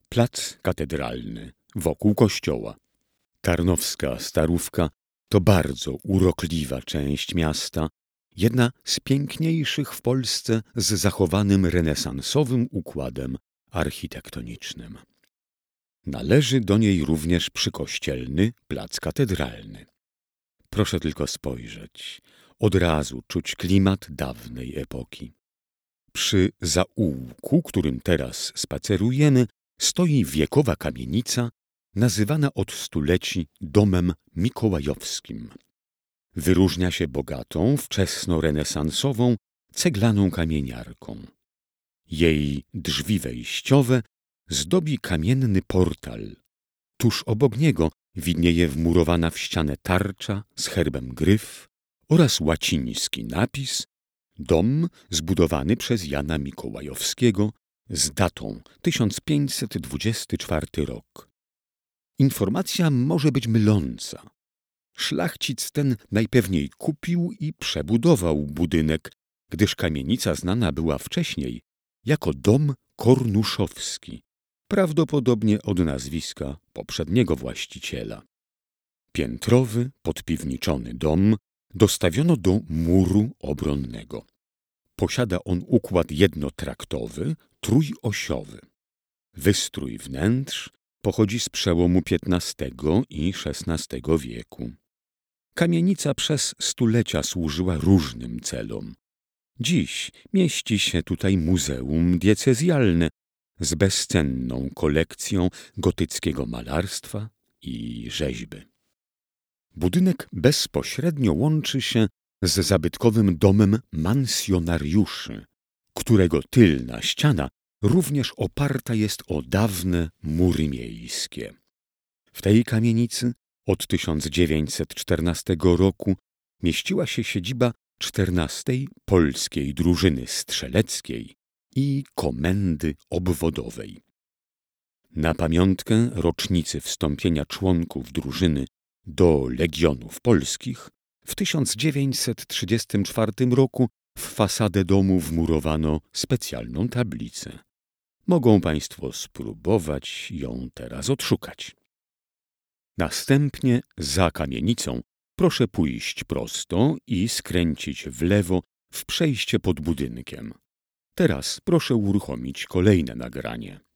Plac Katedralny wokół kościoła. Tarnowska Starówka to bardzo urokliwa część miasta, jedna z piękniejszych w Polsce z zachowanym renesansowym układem architektonicznym. Należy do niej również przykościelny Plac Katedralny. Proszę tylko spojrzeć, od razu czuć klimat dawnej epoki. Przy zaułku, którym teraz spacerujemy, stoi wiekowa kamienica, nazywana od stuleci domem mikołajowskim. Wyróżnia się bogatą, wczesnorenesansową, ceglaną kamieniarką. Jej drzwi wejściowe zdobi kamienny portal. Tuż obok niego widnieje wmurowana w ścianę tarcza z herbem gryf oraz łaciński napis Dom zbudowany przez Jana Mikołajowskiego z datą 1524 rok. Informacja może być myląca. Szlachcic ten najpewniej kupił i przebudował budynek, gdyż kamienica znana była wcześniej jako dom kornuszowski, prawdopodobnie od nazwiska poprzedniego właściciela. Piętrowy, podpiwniczony dom dostawiono do muru obronnego. Posiada on układ jednotraktowy, trójosiowy. Wystrój wnętrz pochodzi z przełomu XV i XVI wieku. Kamienica przez stulecia służyła różnym celom. Dziś mieści się tutaj muzeum diecezjalne z bezcenną kolekcją gotyckiego malarstwa i rzeźby. Budynek bezpośrednio łączy się z zabytkowym domem mansjonariuszy, którego tylna ściana również oparta jest o dawne mury miejskie. W tej kamienicy od 1914 roku mieściła się siedziba 14. Polskiej Drużyny Strzeleckiej i Komendy Obwodowej. Na pamiątkę rocznicy wstąpienia członków drużyny do Legionów Polskich w 1934 roku w fasadę domu wmurowano specjalną tablicę. Mogą Państwo spróbować ją teraz odszukać. Następnie za kamienicą proszę pójść prosto i skręcić w lewo w przejście pod budynkiem. Teraz proszę uruchomić kolejne nagranie.